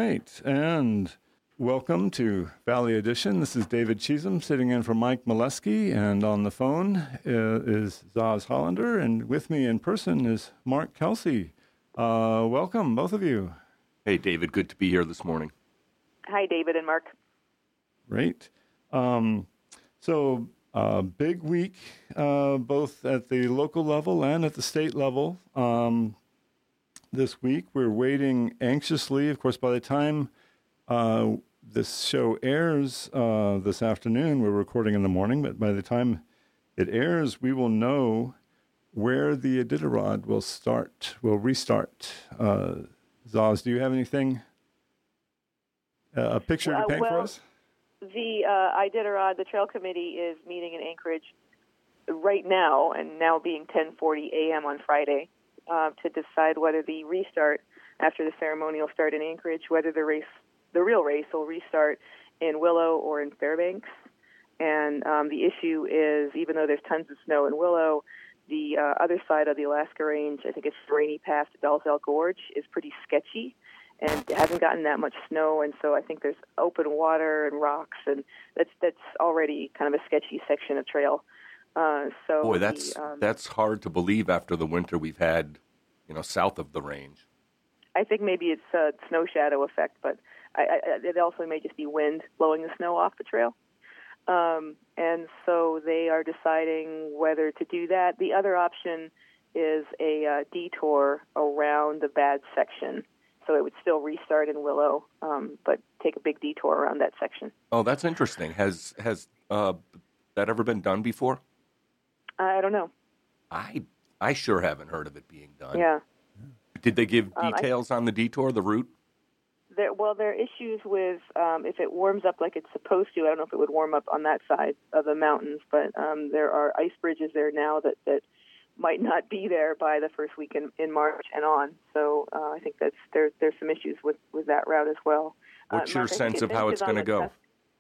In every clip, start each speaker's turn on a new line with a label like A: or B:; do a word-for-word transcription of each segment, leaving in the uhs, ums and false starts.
A: right, and welcome to Valley Edition. This is David Cheesem sitting in for Mike Molesky, and on the phone uh, is Zaz Hollander, and with me in person is Mark Kelsey. Uh, welcome, both of you.
B: Hey, David, good to be here this morning.
C: Hi, David and Mark.
A: Great. Um, so, uh, big week, uh, both at the local level and at the state level. Um, this week, we're waiting anxiously. Of course, by the time uh, this show airs uh, this afternoon, we're recording in the morning, but by the time it airs, we will know where the Iditarod will start, will restart. Uh, Zaz, do you have anything, uh, a picture to
C: uh,
A: paint
C: well,
A: for us?
C: The uh, Iditarod, the Trail Committee, is meeting in Anchorage right now, and now being ten forty a.m. on Friday, uh, to decide whether the restart after the ceremonial start in Anchorage, whether the race, the real race, will restart in Willow or in Fairbanks. And um, the issue is, even though there's tons of snow in Willow, the uh, other side of the Alaska Range, I think it's Rainy Pass to Dalzell Gorge, is pretty sketchy, and it hasn't gotten that much snow, and so I think there's open water and rocks, and that's that's already kind of a sketchy section of trail. Uh, so
B: Boy, that's
C: the, um,
B: that's hard to believe after the winter we've had, you know, south of the range.
C: I think maybe it's a snow shadow effect, but I, I, it also may just be wind blowing the snow off the trail. Um, and so they are deciding whether to do that. The other option is a uh, detour around the bad section. So it would still restart in Willow, um, but take a big detour around that section.
B: Oh, that's interesting. Has has uh, that ever been done before?
C: I don't know.
B: I I sure haven't heard of it being done.
C: Yeah.
B: Did they give
C: Um,
B: details I, on the detour, the route?
C: There, well, there are issues with um, if it warms up like it's supposed to. I don't know if it would warm up on that side of the mountains, but um, there are ice bridges there now that, that might not be there by the first week in, in March and on. So uh, I think that's there. There's some issues with, with that route as well.
B: What's
C: uh,
B: your
C: Mark,
B: sense of how it's going to go?
C: Cusp.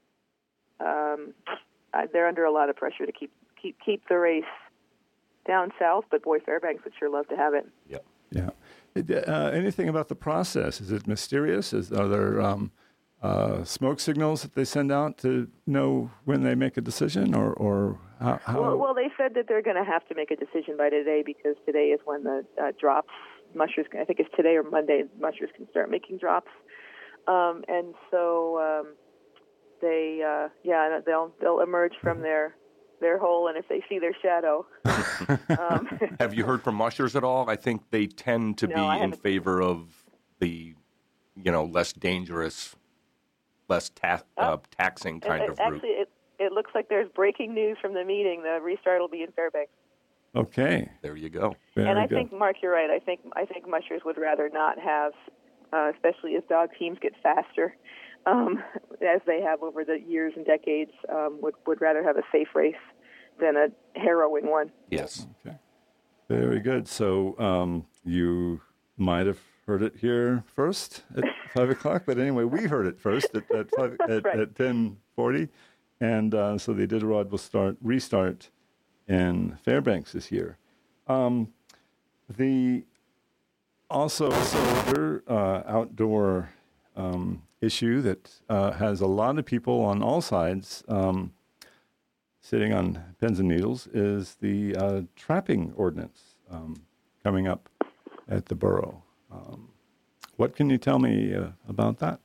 C: Um, uh, they're under a lot of pressure to keep keep keep the race down south, but boy, Fairbanks would sure love to have it.
B: Yep.
A: Yeah. Uh, anything about the process? Is it mysterious? Is, are there um, uh, smoke signals that they send out to know when they make a decision, or, or how? how?
C: Well, well, they said that they're going to have to make a decision by today because today is when the uh, drops, mushers, I think it's today or Monday, mushers can start making drops. Um, and so um, they, uh, yeah, they'll they'll emerge from their their hole, and if they see their shadow. um,
B: Have you heard from mushers at all? I think they tend to
C: No,
B: be
C: I
B: in
C: haven't.
B: favor of the, you know, less dangerous, less ta- uh, taxing kind
C: and,
B: of
C: and
B: route.
C: Actually, it, it looks like there's breaking news from the meeting. The restart will be in Fairbanks.
A: Okay.
B: There you go.
A: Very
C: and I
A: good.
C: think, Mark, you're right. I think I think mushers would rather not have, uh, especially as dog teams get faster, um, as they have over the years and decades, um, would, would rather have a safe race than a harrowing one.
B: Yes.
A: Okay. Very good. So um, you might have heard it here first at five o'clock, but anyway, we heard it first at at, five, at,
C: right.
A: at ten forty, and uh, so the Iditarod will start restart in Fairbanks this year. Um, the also also other uh, outdoor um, issue that uh, has a lot of people on all sides. Um, sitting on pins and needles is the uh, trapping ordinance um, coming up at the borough. Um, what can you tell me uh, about that?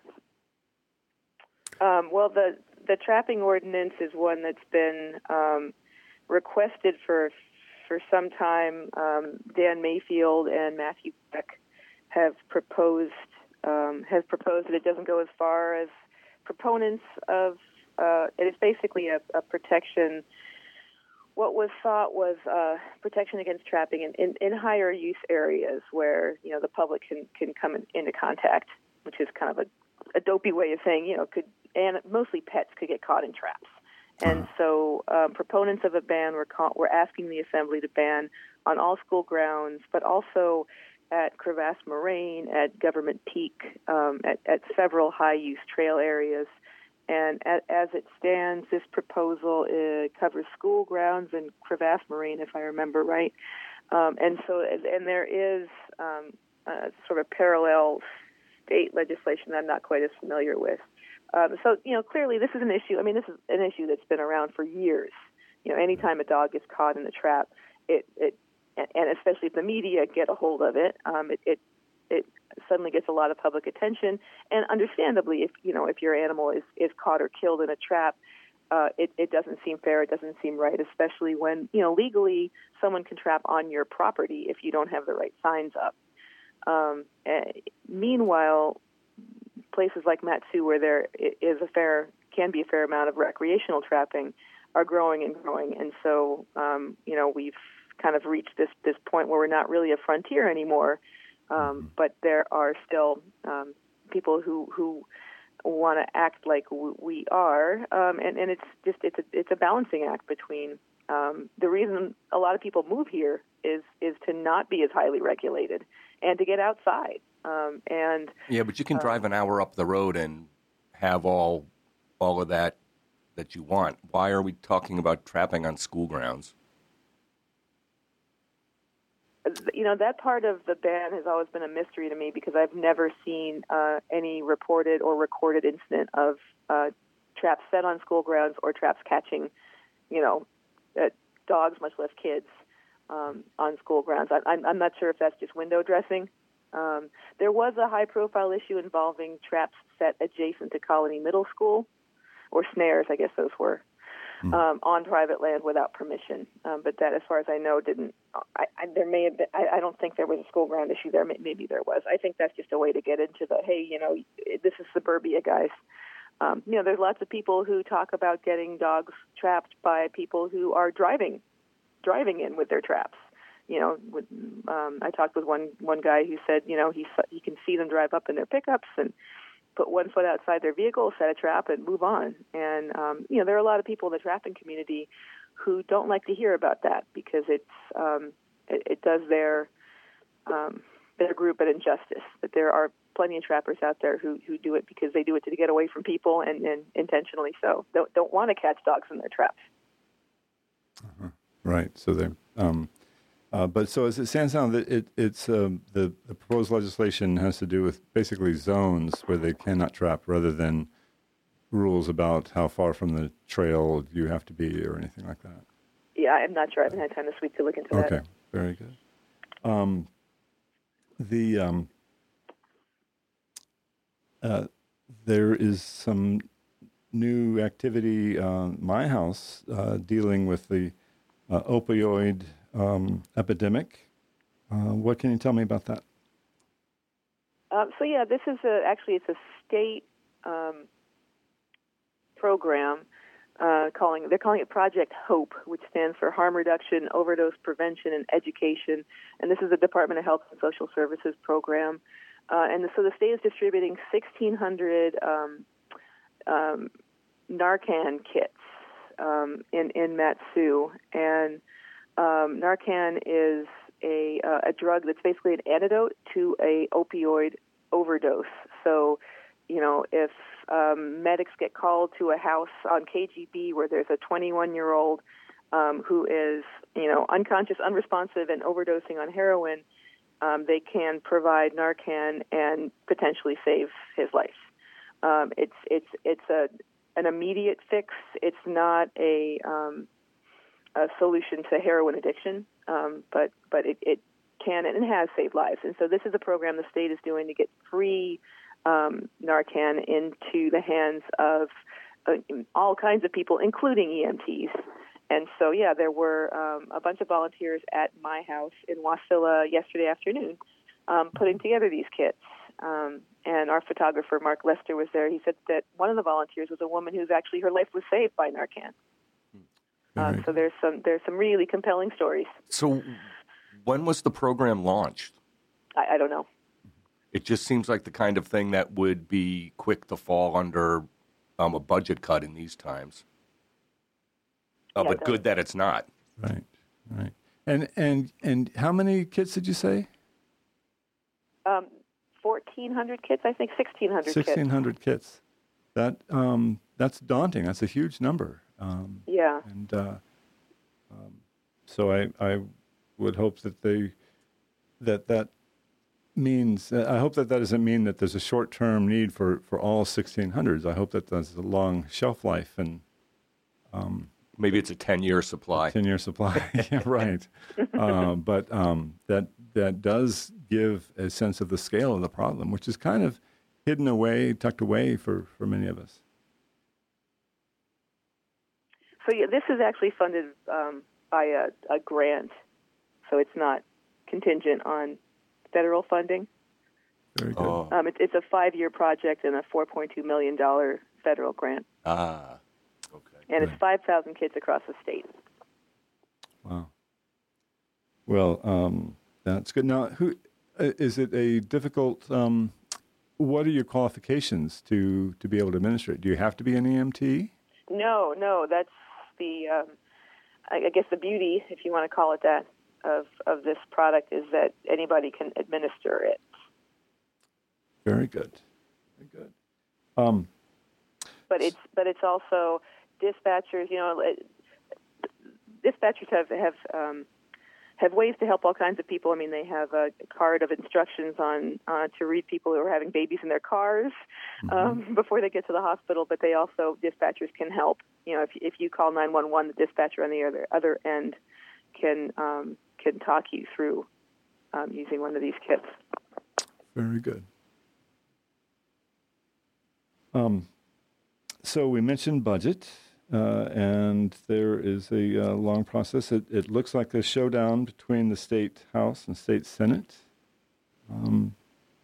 C: Um, well, the the trapping ordinance is one that's been um, requested for for some time. Um, Dan Mayfield and Matthew Beck have proposed um, have proposed that it doesn't go as far as proponents of. Uh, it is basically a, a protection. What was thought was uh, protection against trapping in, in, in higher use areas where you know the public can, can come in, into contact, which is kind of a, a dopey way of saying you know could and mostly pets could get caught in traps. And so um, proponents of a ban were ca- were asking the assembly to ban on all school grounds, but also at Crevasse Moraine, at Government Peak, um, at, at several high use trail areas. And as it stands, this proposal uh, covers school grounds and Crevasse Moraine, if I remember right. Um, and so, and there is um, uh, sort of parallel state legislation that I'm not quite as familiar with. Um, so, you know, clearly this is an issue. I mean, this is an issue that's been around for years. You know, anytime a dog gets caught in a trap, it, it and especially if the media get a hold of it, um, it, it it suddenly gets a lot of public attention. And understandably, if you know if your animal is, is caught or killed in a trap, uh, it, it doesn't seem fair. It doesn't seem right, especially when you know legally someone can trap on your property if you don't have the right signs up. Um, meanwhile, places like Mat-Su, where there is a fair can be a fair amount of recreational trapping, are growing and growing. And so, um, you know, we've kind of reached this, this point where we're not really a frontier anymore, um, but there are still um, people who, who want to act like we are, um, and, and it's just it's a, it's a balancing act between um, the reason a lot of people move here is is to not be as highly regulated and to get outside. Um, and
B: yeah, but you can drive um, an hour up the road and have all all of that that you want. Why are we talking about trapping on school grounds?
C: You know, that part of the ban has always been a mystery to me because I've never seen uh, any reported or recorded incident of uh, traps set on school grounds or traps catching, you know, uh, dogs, much less kids, um, on school grounds. I, I'm, I'm not sure if that's just window dressing. Um, there was a high-profile issue involving traps set adjacent to Colony Middle School, or snares, I guess those were, mm. um, on private land without permission. Um, but that, as far as I know, didn't. I, I, there may have been. I, I don't think there was a school ground issue there. Maybe there was. I think that's just a way to get into the hey, you know, this is suburbia, guys. Um, you know, there's lots of people who talk about getting dogs trapped by people who are driving, driving in with their traps. You know, with, um, I talked with one one guy who said, you know, he he can see them drive up in their pickups and put one foot outside their vehicle, set a trap, and move on. And, um, you know, there are a lot of people in the trapping community who don't like to hear about that because it's um, it, it does their um, their group an injustice, that there are plenty of trappers out there who, who do it because they do it to get away from people and, and intentionally so. Don't, don't want to catch dogs in their traps.
A: Uh-huh. Right. So they're... Um Uh, but so as it stands now, that it, it's um, the, the proposed legislation has to do with basically zones where they cannot trap, rather than rules about how far from the trail you have to be or anything like that.
C: Yeah, I'm not sure. I haven't had time this week to look into
A: okay.
C: that.
A: Okay, very good. Um, the um, uh, there is some new activity on my house uh, dealing with the uh, opioid Um, epidemic. Uh, what can you tell me about that?
C: Um, so yeah, this is a, actually it's a state um, program uh, calling they're calling it Project HOPE, which stands for Harm Reduction, Overdose Prevention, and Education. And this is the Department of Health and Social Services program. Uh, and so the state is distributing sixteen hundred um, um, Narcan kits um, in in Mat-Su, and Um, Narcan is a, uh, a drug that's basically an antidote to a opioid overdose. So, you know, if um, medics get called to a house on K G B where there's a twenty-one-year-old um, who is, you know, unconscious, unresponsive, and overdosing on heroin, um, they can provide Narcan and potentially save his life. Um, it's it's it's a an immediate fix. It's not a um, a solution to heroin addiction, um, but but it, it can and has saved lives. And so this is a program the state is doing to get free um, Narcan into the hands of uh, all kinds of people, including E M Ts. And so, yeah, there were um, a bunch of volunteers at my house in Wasilla yesterday afternoon um, putting together these kits. Um, and our photographer, Mark Lester, was there. He said that one of the volunteers was a woman who's actually, her life was saved by Narcan. Um, so there's some there's some really compelling stories.
B: So when was the program launched?
C: I, I don't know.
B: It just seems like the kind of thing that would be quick to fall under um, a budget cut in these times. Uh,
C: yeah,
B: but good that it's not.
A: Right, right. And and and how many kits did you say?
C: Um, fourteen hundred kits, I think. Sixteen hundred.
A: Sixteen hundred kits. That um, that's daunting. That's a huge number. Um,
C: yeah.
A: And uh, um, so I I would hope that they that that means, I hope that that doesn't mean that there's a short-term need for, for all sixteen hundreds. I hope that there's a long shelf life and um,
B: maybe it's a ten-year supply.
A: ten-year supply, yeah, right. uh, but um, that that does give a sense of the scale of the problem, which is kind of hidden away, tucked away for, for many of us.
C: So yeah, this is actually funded um, by a, a grant, so it's not contingent on federal funding.
A: Very good.
B: Oh.
C: Um, it, it's a five-year project and a four point two million dollars federal grant.
B: Ah, okay.
C: And it's five thousand kids across the state.
A: Wow. Well, um, that's good. Now, who uh, is it a difficult, um, what are your qualifications to, to be able to administer it? Do you have to be an E M T?
C: No, no, that's the, um, I, I guess the beauty, if you want to call it that, of, of this product is that anybody can administer it.
A: Very good. Very good. Um,
C: but it's but it's also dispatchers. You know, it, dispatchers have have um, have ways to help all kinds of people. I mean, they have a card of instructions on uh, to read people who are having babies in their cars um, mm-hmm. before they get to the hospital. But they also dispatchers can help. You know, if if you call nine one one, the dispatcher on the other other end can um, can talk you through um, using one of these kits.
A: Very good. Um, so we mentioned budget, uh, and there is a uh, long process. It, it looks like a showdown between the state House and state Senate. Um,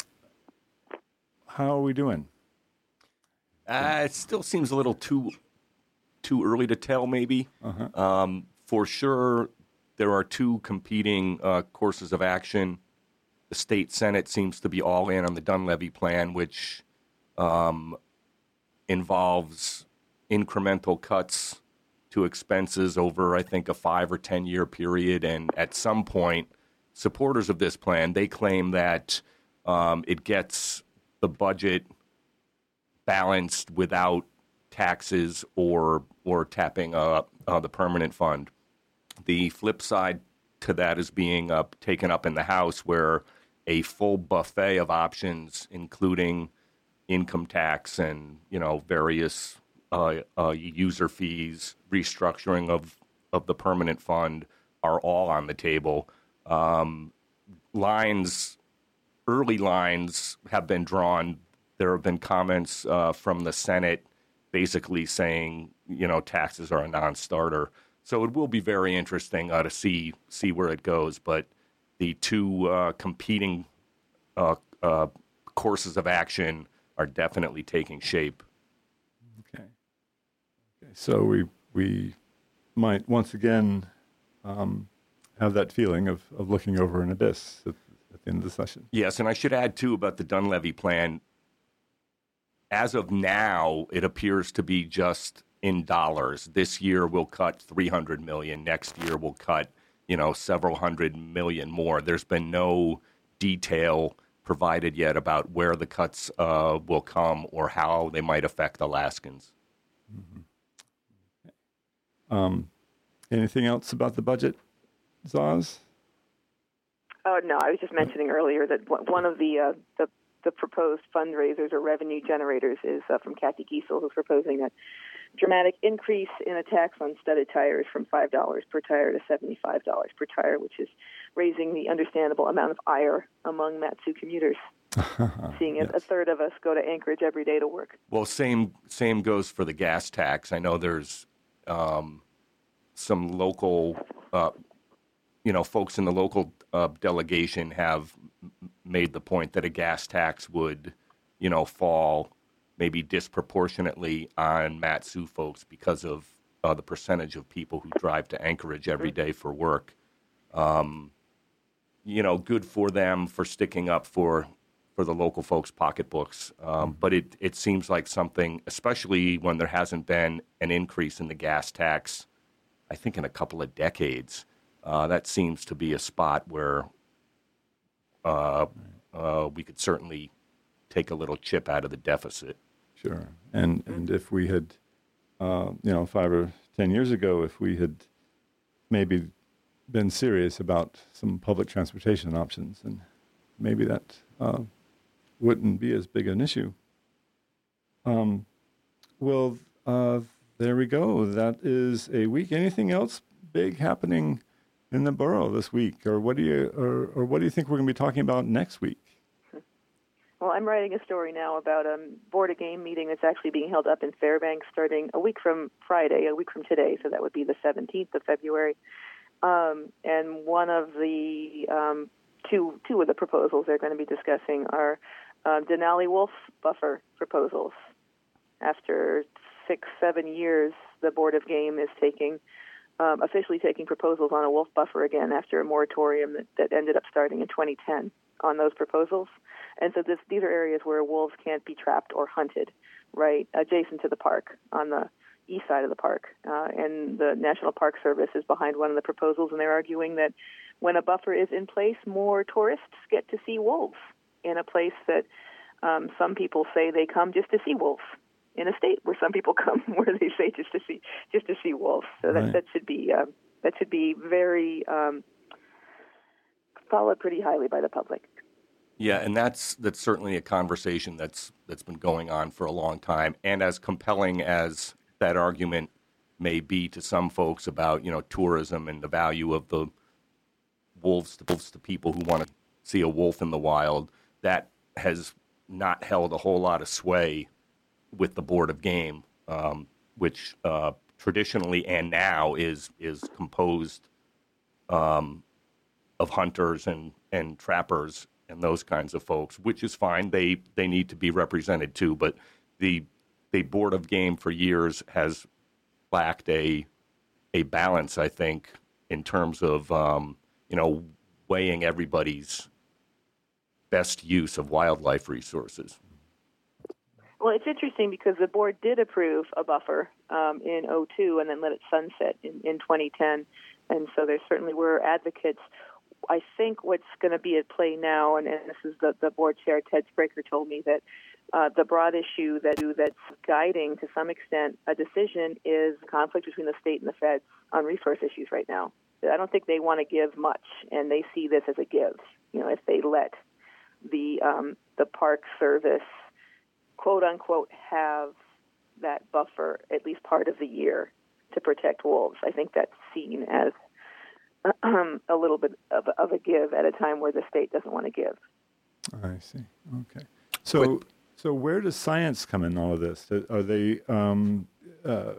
A: how are we doing?
B: Uh, it still seems a little too too early to tell, maybe.
A: Uh-huh.
B: Um, for sure, there are two competing uh, courses of action. The state Senate seems to be all in on the Dunleavy plan, which um, involves incremental cuts to expenses over, I think, a five or ten year period. And at some point, supporters of this plan, they claim that um, it gets the budget balanced without taxes or or tapping uh, uh, the permanent fund. The flip side to that is being uh, taken up in the House, where a full buffet of options, including income tax and, you know, various uh, uh, user fees, restructuring of, of the permanent fund, are all on the table. Um, lines, early lines have been drawn. There have been comments uh, from the Senate basically saying, you know, taxes are a non-starter. So it will be very interesting uh, to see see where it goes. But the two uh, competing uh, uh, courses of action are definitely taking shape.
A: Okay. Okay. So we we might once again um, have that feeling of, of looking over an abyss at, at the end of the session.
B: Yes, and I should add, too, about the Dunleavy plan. As of now, it appears to be just in dollars. This year we'll cut three hundred million dollars. Next year we'll cut, you know, several hundred million more. There's been no detail provided yet about where the cuts uh, will come or how they might affect Alaskans.
A: Mm-hmm. Um, anything else about the budget, Zaz?
C: Oh no, I was just mentioning earlier that one of the uh, the the proposed fundraisers or revenue generators is uh, from Kathy Giesel, who's proposing a dramatic increase in a tax on studded tires from five dollars per tire to seventy-five dollars per tire, which is raising the understandable amount of ire among Mat-Su commuters, seeing yes. a third of us go to Anchorage every day to work.
B: Well, same same goes for the gas tax. I know there's um, some local, uh, you know, folks in the local uh, delegation have made the point that a gas tax would, you know, fall maybe disproportionately on Mat-Su folks because of uh, the percentage of people who drive to Anchorage every day for work. Um, you know, good for them for sticking up for for the local folks' pocketbooks. Um, but it, it seems like something, especially when there hasn't been an increase in the gas tax, I think in a couple of decades, uh, that seems to be a spot where uh, uh, we could certainly take a little chip out of the deficit.
A: Sure. And and if we had, uh, you know, five or ten years ago, if we had maybe been serious about some public transportation options and maybe that uh, wouldn't be as big an issue. Um, well, uh, there we go. That is a week. Anything else big happening in the borough this week, or what do you, or, or what do you think we're going to be talking about next week?
C: Well, I'm writing a story now about a Board of Game meeting that's actually being held up in Fairbanks starting a week from Friday, a week from today, so that would be the seventeenth of February. Um, and one of the um, two two of the proposals they're going to be discussing are uh, Denali Wolf buffer proposals. After six, seven years, the Board of Game is taking um, officially taking proposals on a wolf buffer again after a moratorium that, that ended up starting in twenty ten on those proposals. And so this, these are areas where wolves can't be trapped or hunted, right, adjacent to the park on the east side of the park. Uh, and the National Park Service is behind one of the proposals, and they're arguing that when a buffer is in place, more tourists get to see wolves in a place that um, some people say they come just to see wolves, in a state where some people come where they say just to see just to see wolves. So that,
A: right.
C: that should be uh, that should be very um, followed pretty highly by the public.
B: Yeah, and that's that's certainly a conversation that's that's been going on for a long time. And as compelling as that argument may be to some folks about, you know, tourism and the value of the wolves to, wolves to people who want to see a wolf in the wild, that has not held a whole lot of sway with the Board of Game, um, which uh, traditionally and now is is composed um, of hunters and, and trappers and those kinds of folks, which is fine. They they need to be represented too. But the the Board of Game for years has lacked a a balance, I think, in terms of um, you know weighing everybody's best use of wildlife resources.
C: Well, it's interesting because the board did approve a buffer um, in oh two and then let it sunset in, in twenty ten. And so there certainly were advocates. I think what's going to be at play now, and, and this is the, the board chair, Ted Spraker, told me that uh, the broad issue that that's guiding, to some extent, a decision is conflict between the state and the feds on resource issues right now. I don't think they want to give much, and they see this as a give. You know, if they let the um, the Park Service, quote unquote, have that buffer at least part of the year to protect wolves, I think that's seen as um, a little bit of, of a give at a time where the state doesn't want to give.
A: I see. Okay. So, so where does science come in all of this? Are they um, uh,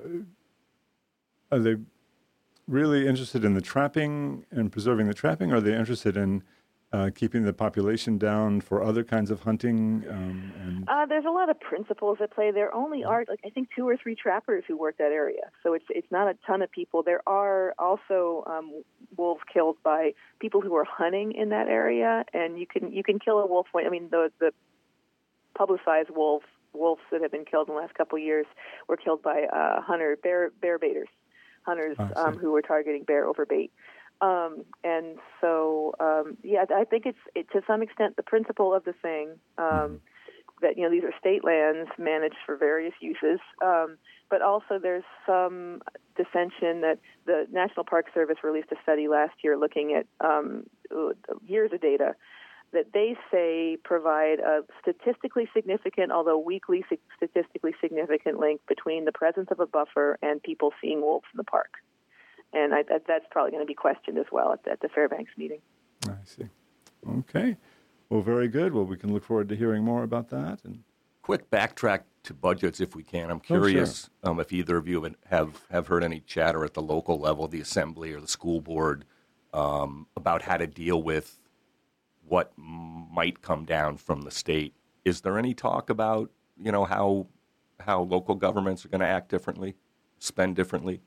A: are they really interested in the trapping and preserving the trapping? Or are they interested in uh, keeping the population down for other kinds of hunting? Um, and
C: uh, there's a lot of principles at play. There only are, like, I think, two or three trappers who work that area, so it's it's not a ton of people. There are also um, wolves killed by people who are hunting in that area, and you can you can kill a wolf. When, I mean, the the publicized wolf wolves that have been killed in the last couple of years were killed by uh, hunter bear bear baiters, hunters
A: oh,
C: um, who were targeting bear over bait. Um, and so, um, yeah, I think it's it, to some extent the principle of the thing um, mm-hmm. that, you know, these are state lands managed for various uses, um, but also there's some dissension that the National Park Service released a study last year looking at um, years of data that they say provide a statistically significant, although weakly statistically significant link between the presence of a buffer and people seeing wolves in the park. And I, that's probably going to be questioned as well at, at the Fairbanks meeting.
A: I see. Okay. Well, very good. Well, we can look forward to hearing more about that. And
B: quick backtrack to budgets, if we can. I'm curious oh, sure. um, if either of you have, have heard any chatter at the local level, the assembly or the school board, um, about how to deal with what might come down from the state. Is there any talk about, you know, how how local governments are going to act differently, spend differently?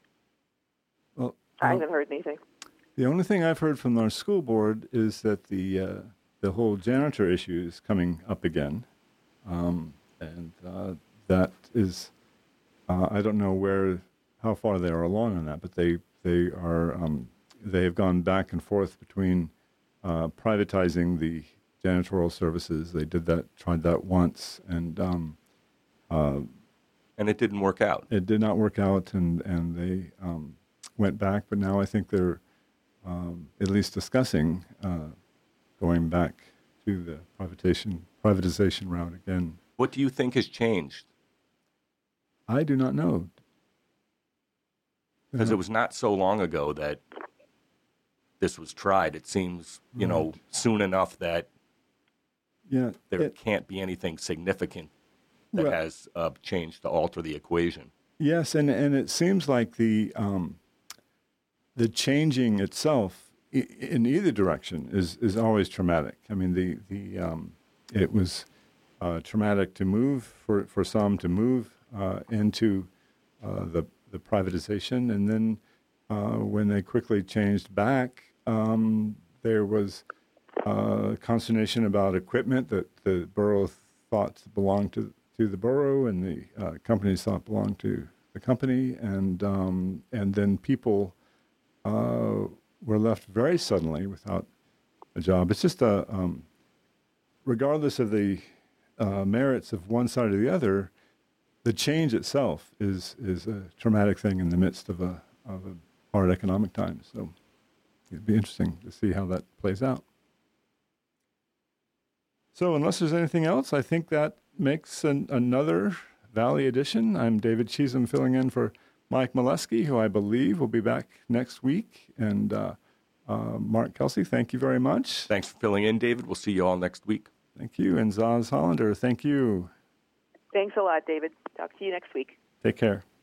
A: Well,
C: I haven't heard anything.
A: The only thing I've heard from our school board is that the uh, the whole janitor issue is coming up again, um, and uh, that is uh, I don't know where how far they are along on that, but they they are um, they have gone back and forth between uh, privatizing the janitorial services. They did that, tried that once, and um, uh,
B: and it didn't work out.
A: It did not work out, and and they um, went back. But now I think they're um, at least discussing uh, going back to the privatization privatization route again.
B: What do you think has changed?
A: I do not know.
B: Because it was not so long ago that this was tried. It seems, you know, soon enough that
A: yeah,
B: there
A: it,
B: can't be anything significant that
A: well,
B: has uh, changed to alter the equation.
A: Yes, and, and it seems like the um, the changing itself I- in either direction is, is always traumatic. I mean, the the um, it was uh, traumatic to move for, for some to move uh, into uh, the the privatization, and then uh, when they quickly changed back, um, there was uh, consternation about equipment that the borough thought belonged to to the borough, and the uh, companies thought belonged to the company, and um, and then people uh, were left very suddenly without a job. It's just a um, regardless of the uh, merits of one side or the other, the change itself is is a traumatic thing in the midst of a of a hard economic time. So it'd be interesting to see how that plays out. So unless there's anything else, I think that makes an, another Valley edition. I'm David Cheesem filling in for Mike Molesky, who I believe will be back next week. And uh, uh, Mark Kelsey, thank you very much.
B: Thanks for filling in, David. We'll see you all next week.
A: Thank you. And Zaz Hollander, thank you.
C: Thanks a lot, David. Talk to you next week.
A: Take care.